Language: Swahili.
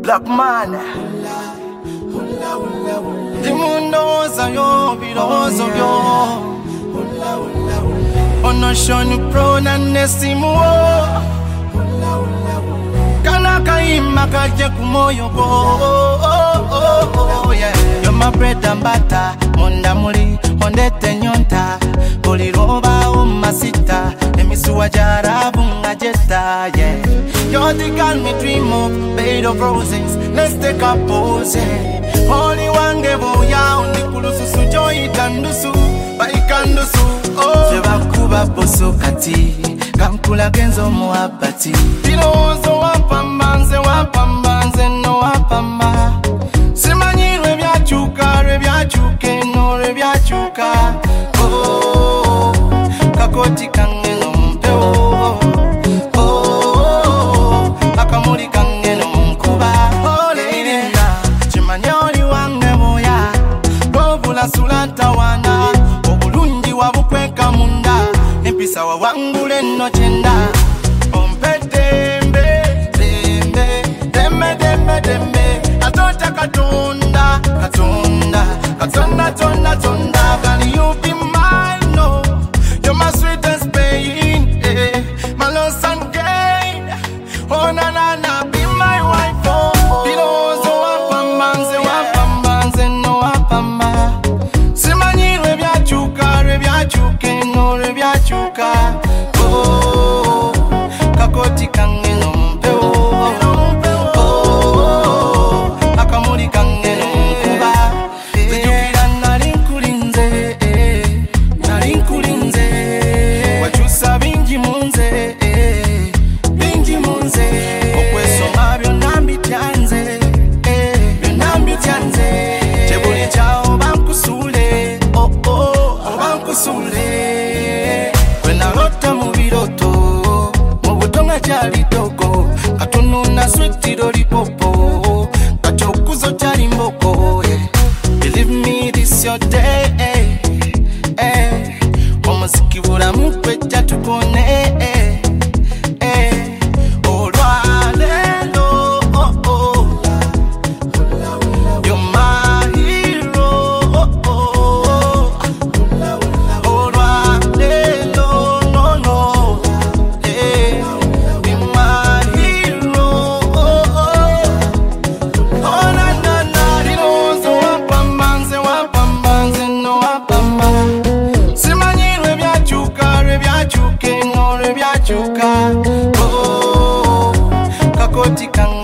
Black man. Dimundoza yo, birozo yo. Ono shoni pro na nesimu. Kana kaima kaje kumoyo go. Yeah. You're my bread and butter. Monda muli, ondete nyonta. Poliroba umasita. Emisuwa jarabu ngajeta. Yeah. You're the girl me dream of. Bed of roses. Let's take a pose. Holy wange boya. Unikulusu sujoy tandusu. Baikandusu. Oh. Seba kuba boso kati. Kankula genzo muabati. Pilozo wapambanze no wapamba. Simanyi rwebyachuke no rwebyachuka. Oh, kakoti kange no mpeo. Oh, akamuri kange no mkuba. Oh, lady na chimanyoli wange boya. Bobula sulata wana. Obulungi wabukweka munda. Nepisa wa wangule no chenda. Katonda, can you be mine? No, you're my sweetest pain, my loss and gain. Oh na na na, be my wife. Oh, bilozo wapambanze no wapamba. Simanyi rwebyachuke no rwebyachuka. Oh, kakoti kange no mpeo. Oh, akamuri kange no mkuba. Katununa sweet lollipop, kachokuzo chari mboko. Believe me, this your day. Omuziki buramu kwecha tukone. Olwalelo, you're my hero. Olwalelo, no. Oh, kakoti kanga.